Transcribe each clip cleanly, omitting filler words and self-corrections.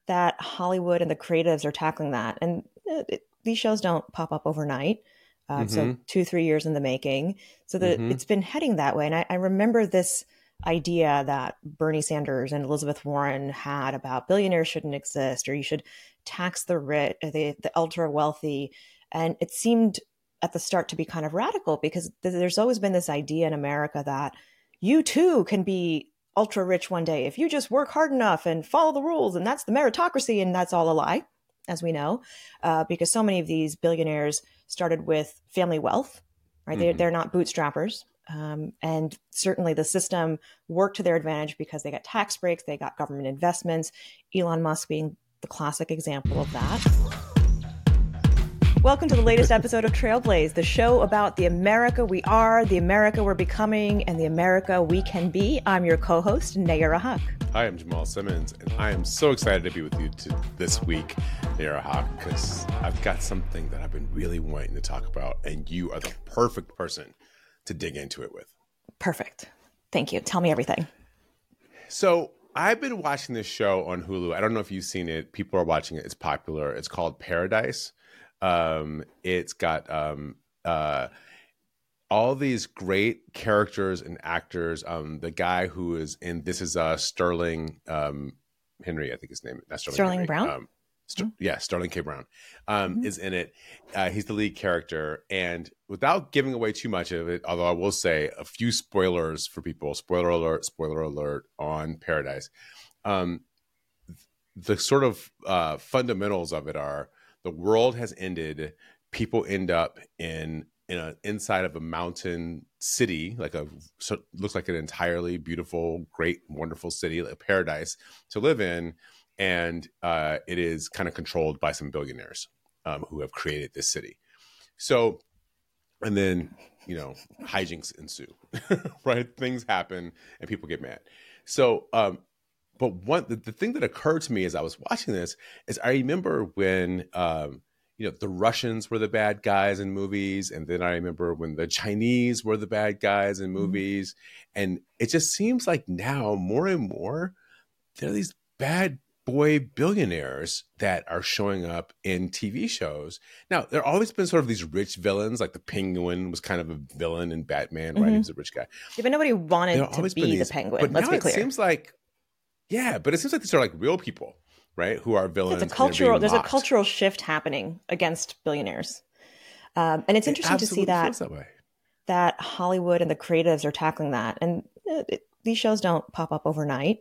that Hollywood and the creatives are tackling that. And these shows don't pop up overnight. So Mm-hmm. 2, 3 years in the making. So Mm-hmm. it's been heading that way. And I remember this idea that Bernie Sanders and Elizabeth Warren had about billionaires shouldn't exist, or you should tax the rich, the ultra wealthy. And it seemed at the start to be kind of radical because there's always been this idea in America that you too can be ultra rich one day if you just work hard enough and follow the rules. And that's the meritocracy. And that's all a lie, as we know, because so many of these billionaires started with family wealth, right? Mm-hmm. They're not bootstrappers. And certainly the system worked to their advantage because they got tax breaks, they got government investments, Elon Musk being the classic example of that. Welcome to the latest episode of Trailblaze, the show about the America we are, the America we're becoming, and the America we can be. I'm your co-host, Nayara Haq. Hi, I'm Jamal Simmons, and I am so excited to be with you this week, Nayara Haq, because I've got something that I've been really wanting to talk about, and you are the perfect person to dig into it with. Perfect. Thank you. Tell me everything. So I've been watching this show on Hulu. I don't know if you've seen it. People are watching it. It's popular. It's called Paradise. It's got all these great characters and actors. The guy who is in This Is Sterling Henry, I think his name. Not Sterling Henry. Brown. Yeah, Sterling K. Brown Mm-hmm. is in it. He's the lead character, and without giving away too much of it, although I will say a few spoilers for people. Spoiler alert on Paradise. The sort of fundamentals of it are: the world has ended. People end up inside of a mountain city, looks like an entirely beautiful, great, wonderful city, like a paradise to live in, and it is kind of controlled by some billionaires who have created this city. So, and then hijinks ensue, right? Things happen and people get mad. So, but the thing that occurred to me as I was watching this is I remember when the Russians were the bad guys in movies, and then I remember when the Chinese were the bad guys in movies, and it just seems like now more and more there are these bad boy billionaires that are showing up in TV shows. Now, there have always been sort of these rich villains, like the Penguin was kind of a villain in Batman, right? He was a rich guy. Yeah, but nobody wanted to be the Penguin. But Let's now be it clear. seems like, but it seems like these are like real people, right? Who are villains. There's a cultural shift happening against billionaires. And it's interesting to see feels that way. That Hollywood and the creatives are tackling that. And these shows don't pop up overnight.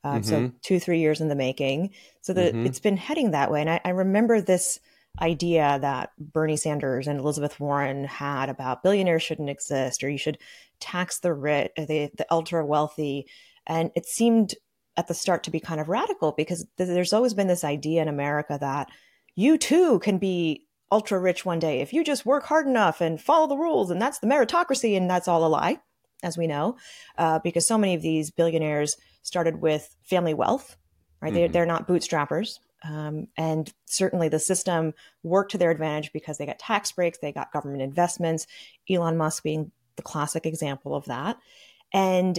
So 2, 3 years in the making. So it's been heading that way. And I remember this idea that Bernie Sanders and Elizabeth Warren had about billionaires shouldn't exist, or you should tax the rich, the ultra wealthy. And it seemed at the start to be kind of radical because there's always been this idea in America that you too can be ultra rich one day if you just work hard enough and follow the rules. And that's the meritocracy. And that's all a lie, as we know, because so many of these billionaires started with family wealth, right? They're not bootstrappers. And certainly the system worked to their advantage because they got tax breaks, they got government investments, Elon Musk being the classic example of that. And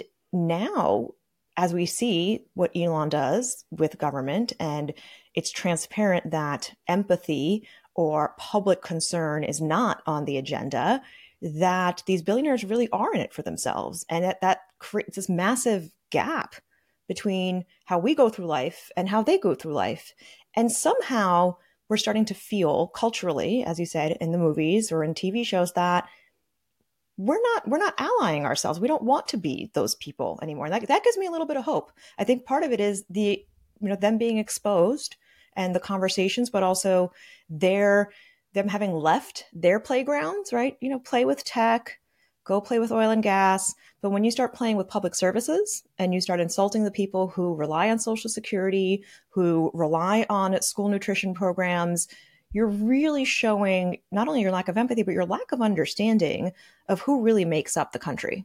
now, as we see what Elon does with government, and it's transparent that empathy or public concern is not on the agenda, that these billionaires really are in it for themselves. And that creates this massive gap between how we go through life and how they go through life. And somehow we're starting to feel culturally, as you said, in the movies or in TV shows, that we're not allying ourselves. We don't want to be those people anymore. And that gives me a little bit of hope. I think part of it is them being exposed and the conversations, but also them having left their playgrounds, right? Play with tech, go play with oil and gas. But when you start playing with public services and you start insulting the people who rely on Social Security, who rely on school nutrition programs, you're really showing not only your lack of empathy, but your lack of understanding of who really makes up the country.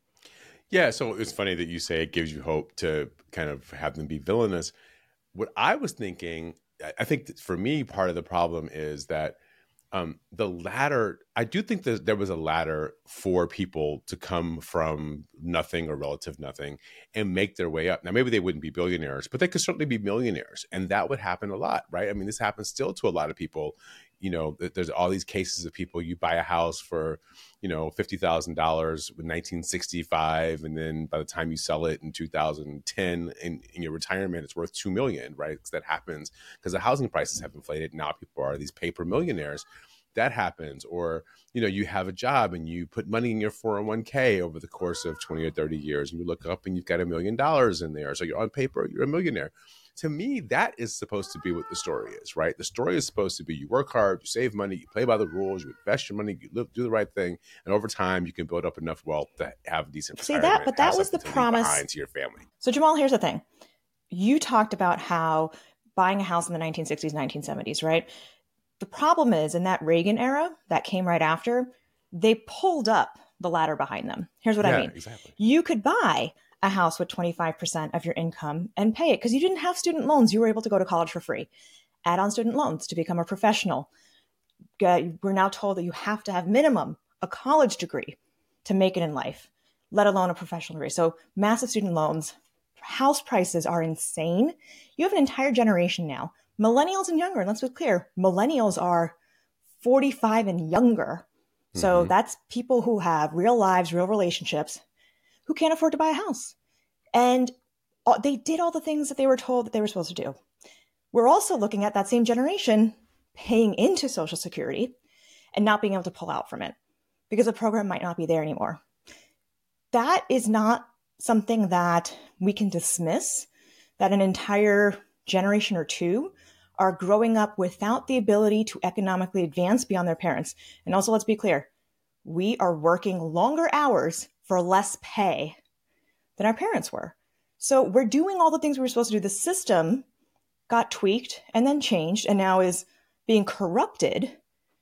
Yeah, so it's funny that you say it gives you hope to kind of have them be villainous. What I was thinking, I think that for me, part of the problem is that The ladder, I do think that there was a ladder for people to come from nothing or relative nothing and make their way up. Now, maybe they wouldn't be billionaires, but they could certainly be millionaires. And that would happen a lot, right? I mean, this happens still to a lot of people. You know, there's all these cases of people, you buy a house for, you know, $50,000 in 1965. And then by the time you sell it in 2010 in your retirement, it's worth 2 million, right? Because that happens because the housing prices have inflated. Now people are these paper millionaires. That happens. Or, you know, you have a job and you put money in your 401k over the course of 20 or 30 years and you look up and you've got $1 million in there. So you're on paper, you're a millionaire. To me, that is supposed to be what the story is, right? The story is supposed to be you work hard, you save money, you play by the rules, you invest your money, you do the right thing. And over time, you can build up enough wealth to have decent retirement. But that was the promise behind to your family. So Jamal, here's the thing. You talked about how buying a house in the 1960s, 1970s, right? The problem is in that Reagan era that came right after, they pulled up the ladder behind them. Here's what I mean. Exactly. You could buy a house with 25% of your income and pay it because you didn't have student loans. You were able to go to college for free. Add on student loans to become a professional. We're now told that you have to have minimum a college degree to make it in life, let alone a professional degree. So massive student loans. House prices are insane. You have an entire generation now, millennials and younger. And let's be clear, millennials are 45 and younger. So that's people who have real lives, real relationships, who can't afford to buy a house. And they did all the things that they were told that they were supposed to do. We're also looking at that same generation paying into Social Security and not being able to pull out from it because the program might not be there anymore. That is not something that we can dismiss, that an entire generation or two are growing up without the ability to economically advance beyond their parents. And also, let's be clear, we are working longer hours for less pay than our parents were. So we're doing all the things we were supposed to do. The system got tweaked and then changed and now is being corrupted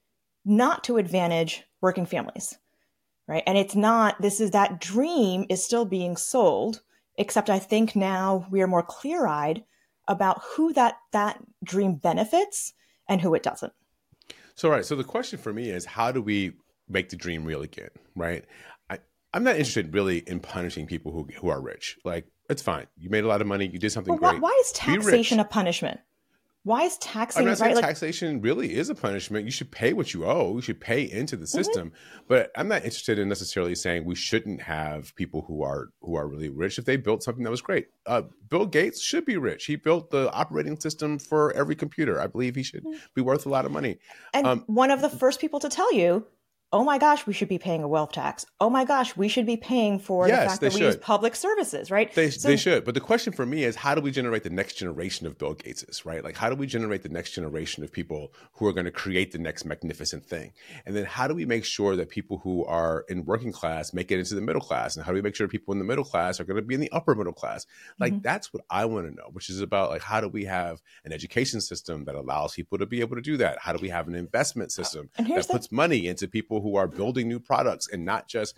not to advantage working families, right? And it's not, that dream is still being sold, except I think now we are more clear-eyed about who that dream benefits and who it doesn't. So, right. So the question for me is, how do we make the dream real again, right? I'm not interested really in punishing people who are rich. Like, it's fine. You made a lot of money. You did something great. Why is taxation a punishment? Why is taxing? I'm not saying taxation really is a punishment. You should pay what you owe. You should pay into the system. But I'm not interested in necessarily saying we shouldn't have people who are really rich if they built something that was great. Bill Gates should be rich. He built the operating system for every computer. I believe he should be worth a lot of money. And one of the first people to tell you, oh my gosh, we should be paying a wealth tax. Oh my gosh, we should be paying for the fact that we use public services, right? They should. But the question for me is, how do we generate the next generation of Bill Gateses, right? Like, how do we generate the next generation of people who are going to create the next magnificent thing? And then how do we make sure that people who are in working class make it into the middle class? And how do we make sure people in the middle class are going to be in the upper middle class? Like, that's what I want to know, which is about, like, how do we have an education system that allows people to be able to do that? How do we have an investment system that puts money into people who are building new products and not just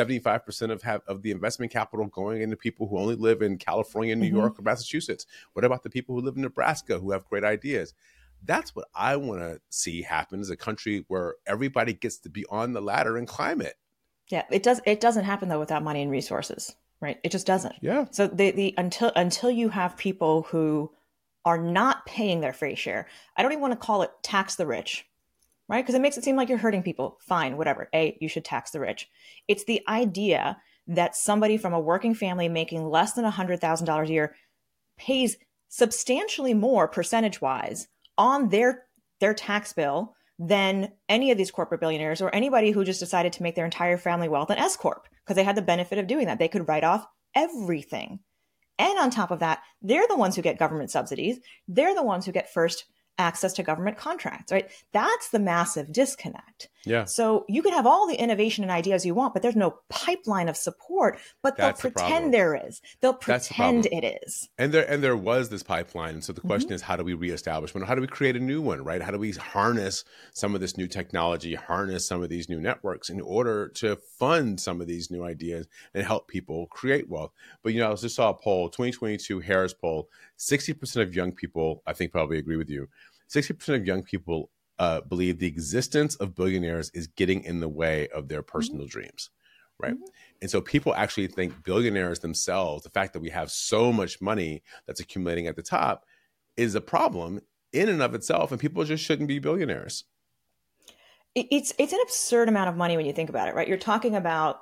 75% of the investment capital going into people who only live in California, New York, or Massachusetts? What about the people who live in Nebraska who have great ideas? That's what I want to see happen, is a country where everybody gets to be on the ladder and climb it. Yeah, it doesn't happen though without money and resources, right? It just doesn't. Yeah. So until you have people who are not paying their fair share, I don't even want to call it tax the rich, right? Because it makes it seem like you're hurting people. Fine, whatever. You should tax the rich. It's the idea that somebody from a working family making less than $100,000 a year pays substantially more percentage-wise on their tax bill than any of these corporate billionaires or anybody who just decided to make their entire family wealth an S corp, because they had the benefit of doing that. They could write off everything. And on top of that, they're the ones who get government subsidies. They're the ones who get first access to government contracts, right? That's the massive disconnect. Yeah. So you can have all the innovation and ideas you want, but there's no pipeline of support, but they'll pretend there is. They'll pretend it is. And there was this pipeline. And so the question is, how do we reestablish one? How do we create a new one, right? How do we harness some of this new technology, harness some of these new networks in order to fund some of these new ideas and help people create wealth? But, I just saw a poll, 2022 Harris poll, 60% of young people, I think, probably agree with you. 60% of young people believe the existence of billionaires is getting in the way of their personal dreams, right? And so people actually think billionaires themselves, the fact that we have so much money that's accumulating at the top, is a problem in and of itself, and people just shouldn't be billionaires. It's an absurd amount of money when you think about it, right? You're talking about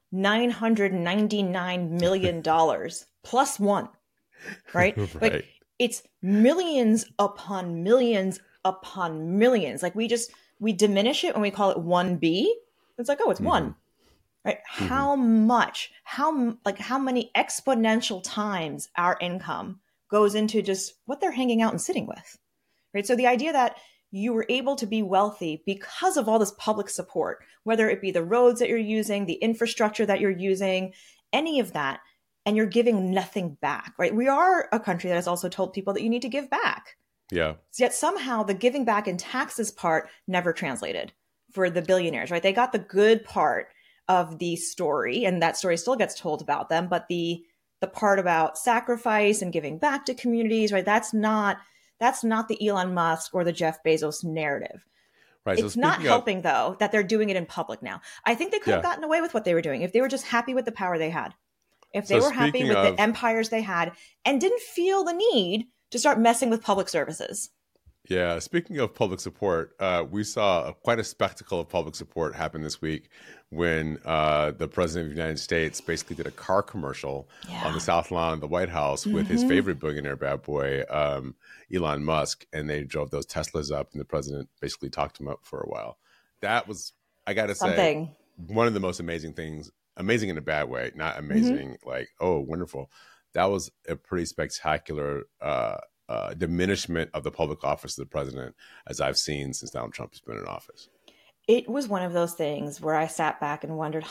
$999 million plus one, right? Right. Like it's millions upon millions upon millions. Like we diminish it when we call it 1B. It's like, oh, it's one, right? How much, how many exponential times our income goes into just what they're hanging out and sitting with, right? So the idea that you were able to be wealthy because of all this public support, whether it be the roads that you're using, the infrastructure that you're using, any of that, and you're giving nothing back, right? We are a country that has also told people that you need to give back. Yeah. Yet somehow the giving back in taxes part never translated for the billionaires, right? They got the good part of the story, and that story still gets told about them, but the part about sacrifice and giving back to communities, right? That's not the Elon Musk or the Jeff Bezos narrative. Right. It's not helping, though, that they're doing it in public now. I think they could have gotten away with what they were doing if they were just happy with the power they had. If they were happy with the empires they had and didn't feel the need to start messing with public services. Yeah. Speaking of public support, we saw quite a spectacle of public support happen this week when the president of the United States basically did a car commercial on the South Lawn of the White House with his favorite billionaire bad boy, Elon Musk. And they drove those Teslas up and the president basically talked him up for a while. That was, I got to say, one of the most amazing things, amazing in a bad way, not amazing, like, oh, wonderful. That was a pretty spectacular diminishment of the public office of the president as I've seen since Donald Trump has been in office. It was one of those things where I sat back and wondered,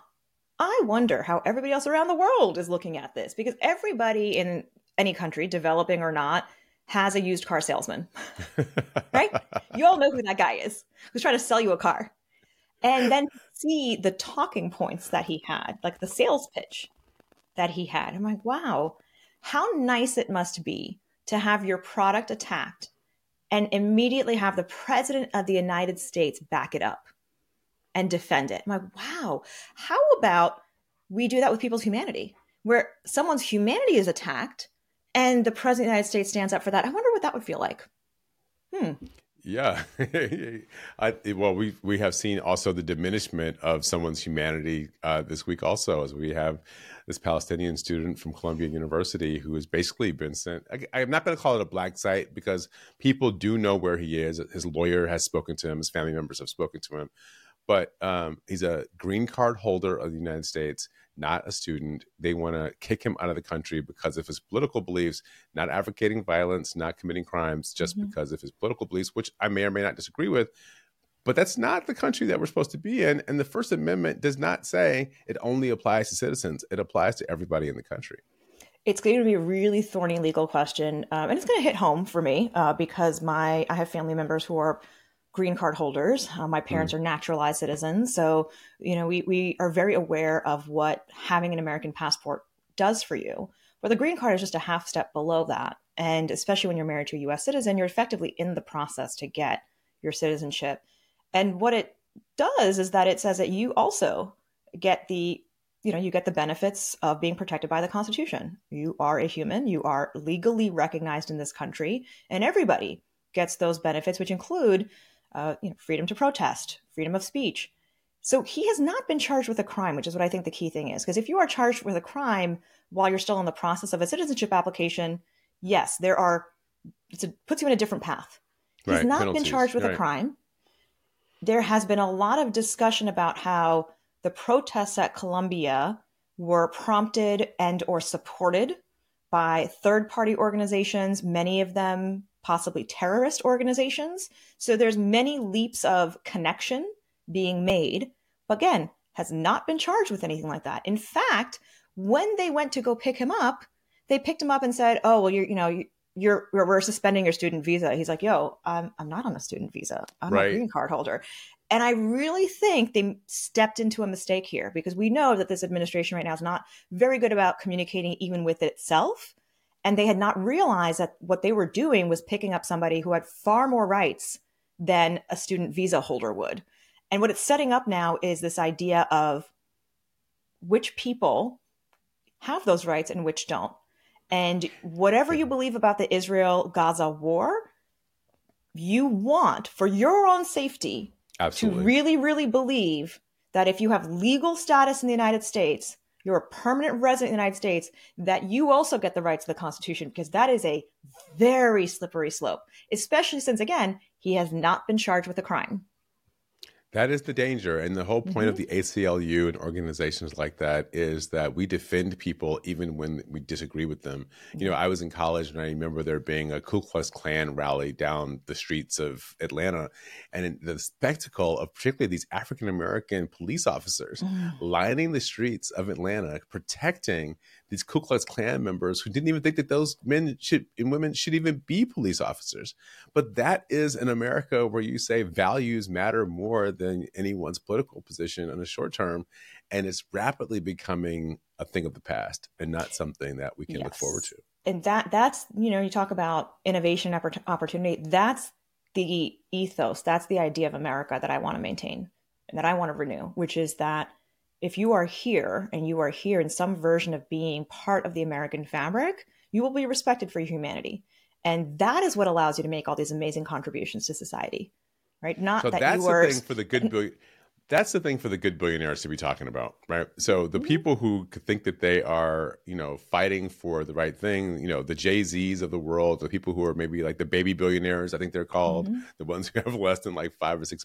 I wonder how everybody else around the world is looking at this, because everybody in any country, developing or not, has a used car salesman, right? You all know who that guy is, who's trying to sell you a car. And then see the talking points that he had, like the sales pitch that he had. I'm like, wow, how nice it must be to have your product attacked and immediately have the president of the United States back it up and defend it. I'm like, wow, how about we do that with people's humanity, where someone's humanity is attacked and the president of the United States stands up for that? I wonder what that would feel like. Yeah. Well, we have seen also the diminishment of someone's humanity this week also, as we have this Palestinian student from Columbia University who has basically been sent. I'm not going to call it a black site because people do know where he is. His lawyer has spoken to him. His family members have spoken to him. But he's a green card holder of the United States, not a student. They want to kick him out of the country because of his political beliefs, not advocating violence, not committing crimes, just because of his political beliefs, which I may or may not disagree with. But that's not the country that we're supposed to be in. And the First Amendment does not say it only applies to citizens. It applies to everybody in the country. It's going to be a really thorny legal question. And it's going to hit home for me because I have family members who are green card holders. My parents are naturalized citizens. So, we are very aware of what having an American passport does for you. But the green card is just a half step below that. And especially when you're married to a U.S. citizen, you're effectively in the process to get your citizenship. And what it does is that it says that you also get you get the benefits of being protected by the Constitution. You are a human. You are legally recognized in this country. And everybody gets those benefits, which include freedom to protest, freedom of speech. So he has not been charged with a crime, which is what I think the key thing is. Because if you are charged with a crime while you're still in the process of a citizenship application, yes, it puts you in a different path. He's not been charged with a crime. There has been a lot of discussion about how the protests at Columbia were prompted and or supported by third-party organizations, many of them possibly terrorist organizations. So there's many leaps of connection being made, but again, has not been charged with anything like that. In fact, when they went to go pick him up, they picked him up and said, "Oh, well, we're suspending your student visa." He's like, "Yo, I'm not on a student visa. I'm a green card holder." And I really think they stepped into a mistake here because we know that this administration right now is not very good about communicating even with itself. And they had not realized that what they were doing was picking up somebody who had far more rights than a student visa holder would. And what it's setting up now is this idea of which people have those rights and which don't. And whatever you believe about the Israel-Gaza war, you want, for your own safety, Absolutely. to really, really believe that if you have legal status in the United States, you're a permanent resident in the United States, that you also get the rights of the Constitution, because that is a very slippery slope, especially since, again, he has not been charged with a crime. That is the danger. And the whole point of the ACLU and organizations like that is that we defend people even when we disagree with them. You know, I was in college and I remember there being a Ku Klux Klan rally down the streets of Atlanta, and the spectacle of particularly these African-American police officers lining the streets of Atlanta, protecting these Ku Klux Klan members who didn't even think that those men and women should even be police officers. But that is an America where you say values matter more than anyone's political position in the short term. And it's rapidly becoming a thing of the past and not something that we can look forward to. And that's, you know, you talk about innovation opportunity. That's the ethos. That's the idea of America that I want to maintain and that I want to renew, which is that if you are here and you are here in some version of being part of the American fabric, you will be respected for your humanity. And that is what allows you to make all these amazing contributions to society, right? Not so that that's you are... the thing for the good that's the thing for the good billionaires to be talking about, right? So the people who think that they are, you know, fighting for the right thing, you know, the Jay-Z's of the world, the people who are maybe like the baby billionaires, I think they're called, the ones who have less than like $5 or $6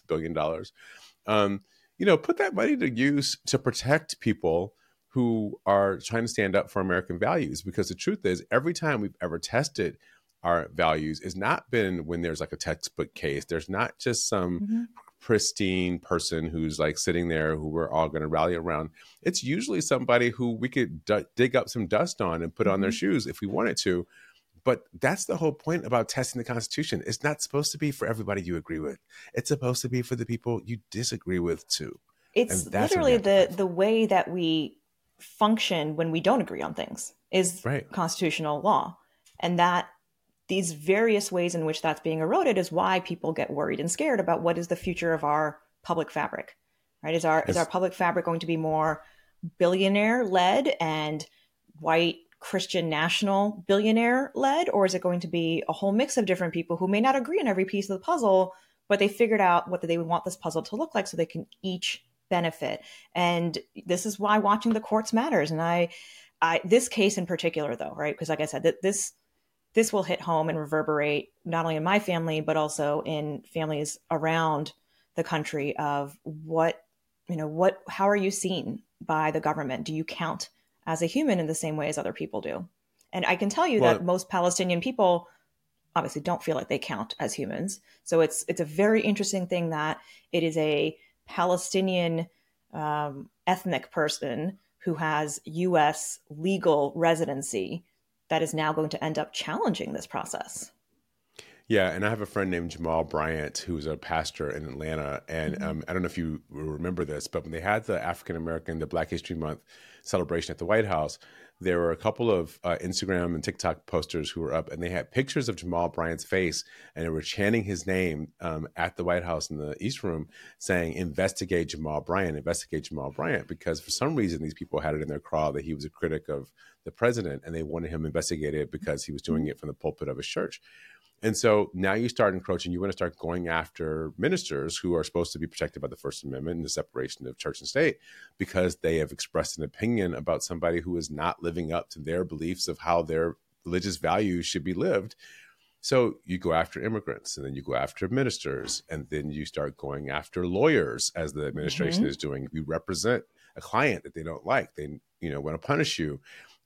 billion. You know, put that money to use to protect people who are trying to stand up for American values. Because the truth is, every time we've ever tested our values, has not been when there's like a textbook case. There's not just some pristine person who's like sitting there who we're all going to rally around. It's usually somebody who we could dig up some dust on and put on their shoes if we wanted to. But that's the whole point about testing the Constitution. It's not supposed to be for everybody you agree with. It's supposed to be for the people you disagree with too. It's literally the way that we function when we don't agree on things is constitutional law. And that these various ways in which that's being eroded is why people get worried and scared about what is the future of our public fabric, right? Is our public fabric going to be more billionaire led and white Christian national billionaire led, or is it going to be a whole mix of different people who may not agree on every piece of the puzzle, but they figured out what they want this puzzle to look like so they can each benefit? And this is why watching the courts matters. And I this case in particular, though, right? Because like I said, this will hit home and reverberate not only in my family, but also in families around the country of how are you seen by the government? Do you count as a human in the same way as other people do? And I can tell you that most Palestinian people obviously don't feel like they count as humans. So it's a very interesting thing that it is a Palestinian ethnic person who has U.S. legal residency that is now going to end up challenging this process. Yeah, and I have a friend named Jamal Bryant, who's a pastor in Atlanta. And I don't know if you remember this, but when they had the Black History Month celebration at the White House, there were a couple of Instagram and TikTok posters who were up, and they had pictures of Jamal Bryant's face, and they were chanting his name at the White House in the East Room, saying, investigate Jamal Bryant, because for some reason these people had it in their craw that he was a critic of the president, and they wanted him investigated because he was doing it from the pulpit of his church. And so now you start encroaching, you want to start going after ministers who are supposed to be protected by the First Amendment and the separation of church and state because they have expressed an opinion about somebody who is not living up to their beliefs of how their religious values should be lived. So you go after immigrants, and then you go after ministers, and then you start going after lawyers, as the administration is doing. If you represent a client that they don't like, they want to punish you.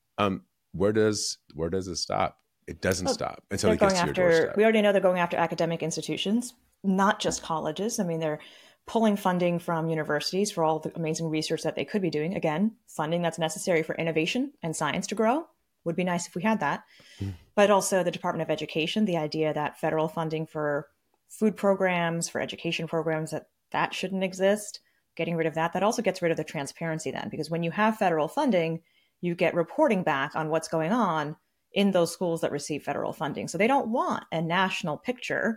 Where does it stop? It doesn't stop until it gets to your doorstep. We already know they're going after academic institutions, not just colleges. I mean, they're pulling funding from universities for all the amazing research that they could be doing. Again, funding that's necessary for innovation and science to grow. Would be nice if we had that. But also the Department of Education, the idea that federal funding for food programs, for education programs, that shouldn't exist. Getting rid of that also gets rid of the transparency then, because when you have federal funding, you get reporting back on what's going on in those schools that receive federal funding. So they don't want a national picture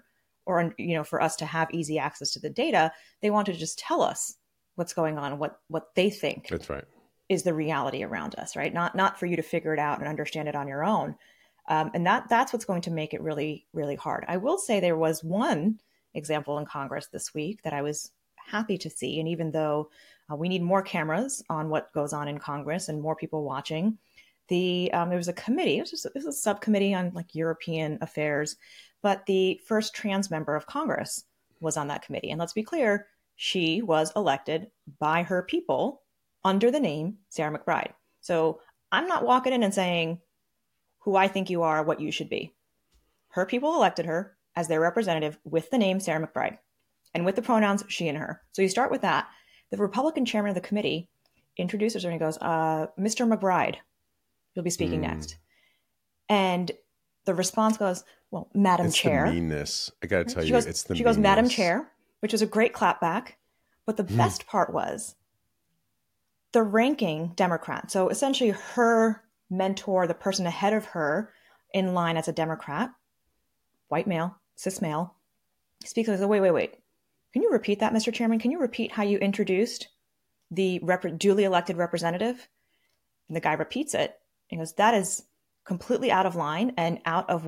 or, for us to have easy access to the data. They want to just tell us what's going on, what they think That's right. is the reality around us, right? Not for you to figure it out and understand it on your own. And that's what's going to make it really, really hard. I will say there was one example in Congress this week that I was happy to see. And even though we need more cameras on what goes on in Congress and more people watching, there was a committee. It was a subcommittee on like European affairs, but the first trans member of Congress was on that committee. And let's be clear, she was elected by her people under the name Sarah McBride. So I'm not walking in and saying who I think you are, what you should be. Her people elected her as their representative with the name Sarah McBride and with the pronouns she and her. So you start with that. The Republican chairman of the committee introduces her and he goes, Mr. McBride, you'll be speaking next. And the response goes, well, Madam Chair. It's the meanness. I got to tell you, it's the meanness. She goes, Madam Chair, which was a great clapback. But the best part was the ranking Democrat. So essentially her mentor, the person ahead of her in line as a Democrat, white male, cis male, speaks and says, wait. Can you repeat that, Mr. Chairman? Can you repeat how you introduced the duly elected representative? And the guy repeats it. He goes, that is completely out of line and out of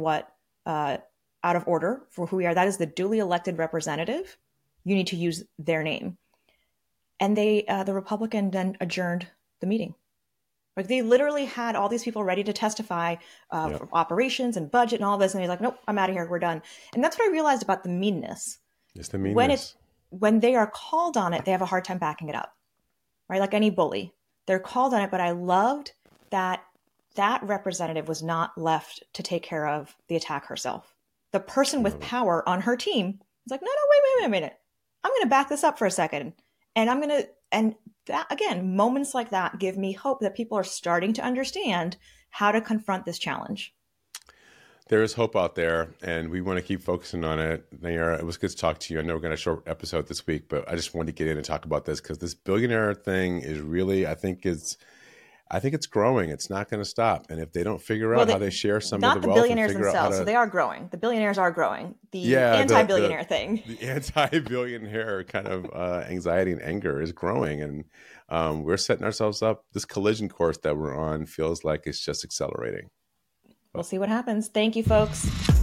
order for who we are. That is the duly elected representative. You need to use their name. And the Republican then adjourned the meeting. Like they literally had all these people ready to testify for operations and budget and all this. And he's like, nope, I'm out of here. We're done. And that's what I realized about the meanness. It's the meanness. When they are called on it, they have a hard time backing it up, right? Like any bully, they're called on it. But I loved that representative was not left to take care of the attack herself. The person with power on her team was like, no, wait a minute. I'm going to back this up for a second. And that, again, moments like that give me hope that people are starting to understand how to confront this challenge. There is hope out there, and we want to keep focusing on it. Nayara, it was good to talk to you. I know we're going to short episode this week, but I just wanted to get in and talk about this because this billionaire thing is really, I think it's growing. It's not going to stop. And if they don't figure out how they share some of the wealth, not the billionaires themselves, so they are growing. The billionaires are growing. The anti-billionaire thing. The anti-billionaire kind of anxiety and anger is growing. And we're setting ourselves up. This collision course that we're on feels like it's just accelerating. We'll see what happens. Thank you, folks.